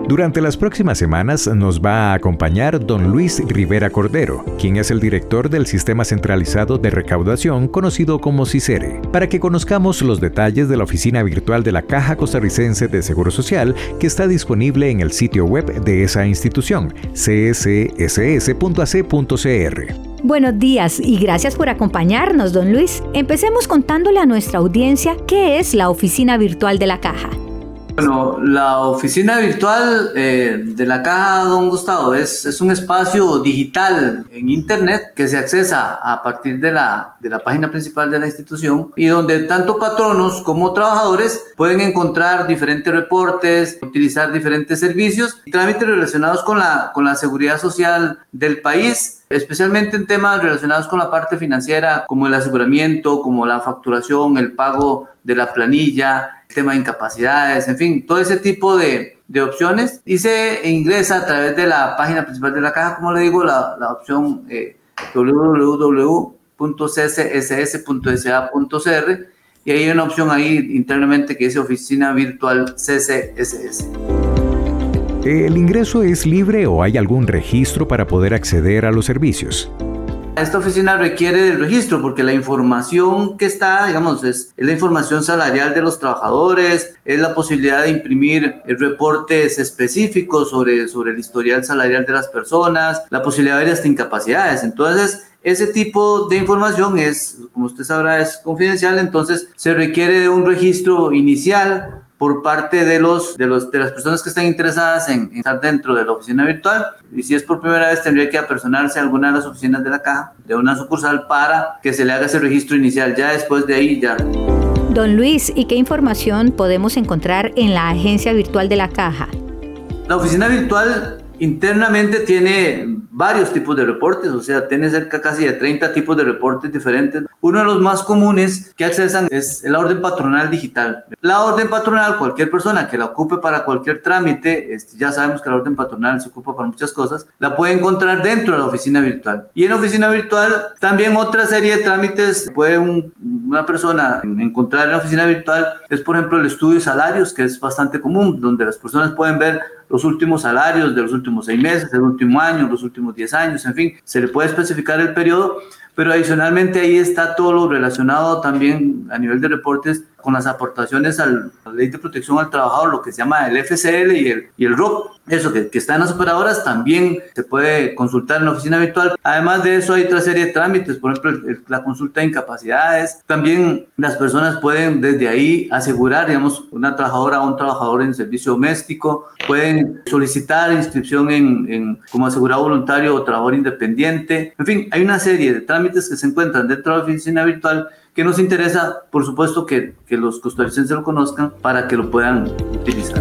Durante las próximas semanas nos va a acompañar don Luis Rivera Cordero, quien es el director del Sistema Centralizado de Recaudación, conocido como CICERE, para que conozcamos los detalles de la oficina virtual de la Caja Costarricense de Seguro Social, que está disponible en el sitio web de esa institución, csss.ac.cr. Buenos días y gracias por acompañarnos, don Luis. Empecemos contándole a nuestra audiencia qué es la oficina virtual de la Caja. Bueno, la oficina virtual de la Caja, don Gustavo, es un espacio digital en Internet que se accesa a partir de la página principal de la institución y donde tanto patronos como trabajadores pueden encontrar diferentes reportes, utilizar diferentes servicios y trámites relacionados con la seguridad social del país, especialmente en temas relacionados con la parte financiera, como el aseguramiento, como la facturación, el pago de la planilla, el tema de incapacidades, en fin, todo ese tipo de opciones, y se ingresa a través de la página principal de la Caja, como le digo, la opción www.csss.sa.cr, y hay una opción ahí internamente que dice Oficina Virtual CCSS. ¿El ingreso es libre o hay algún registro para poder acceder a los servicios? Esta oficina requiere del registro porque la información que está, digamos, es la información salarial de los trabajadores, es la posibilidad de imprimir reportes específicos sobre el historial salarial de las personas, la posibilidad de ver hasta incapacidades. Entonces, ese tipo de información es, como usted sabrá, es confidencial, entonces se requiere de un registro inicial por parte de las personas que están interesadas en estar dentro de la oficina virtual, y si es por primera vez tendría que apersonarse a alguna de las oficinas de la Caja, de una sucursal, para que se le haga ese registro inicial. Ya después de ahí ya. Don Luis, ¿y qué información podemos encontrar en la agencia virtual de la Caja? La oficina virtual internamente tiene varios tipos de reportes, o sea, tiene cerca casi de 30 tipos de reportes diferentes. Uno de los más comunes que accesan es la orden patronal digital. La orden patronal, cualquier persona que la ocupe para cualquier trámite, ya sabemos que la orden patronal se ocupa para muchas cosas, la puede encontrar dentro de la oficina virtual. Y en la oficina virtual también otra serie de trámites puede una persona encontrar en la oficina virtual, es por ejemplo el estudio de salarios, que es bastante común, donde las personas pueden ver los últimos salarios de los últimos 6 meses, el último año, los últimos 10 años, en fin, se le puede especificar el periodo, pero adicionalmente ahí está todo lo relacionado también a nivel de reportes con las aportaciones a la Ley de Protección al Trabajador, lo que se llama el FCL y el ROP. Eso que está en las operadoras también se puede consultar en la oficina virtual. Además de eso hay otra serie de trámites, por ejemplo la consulta de incapacidades. También las personas pueden desde ahí asegurar, digamos, una trabajadora o un trabajador en servicio doméstico, pueden solicitar inscripción como asegurado voluntario o trabajador independiente. En fin, hay una serie de trámites que se encuentran dentro de la oficina virtual que nos interesa, por supuesto, que los costarricenses lo conozcan para que lo puedan utilizar.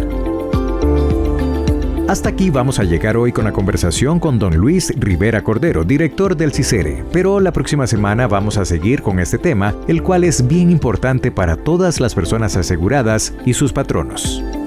Hasta aquí vamos a llegar hoy con la conversación con don Luis Rivera Cordero, director del CICERE, pero la próxima semana vamos a seguir con este tema, el cual es bien importante para todas las personas aseguradas y sus patronos.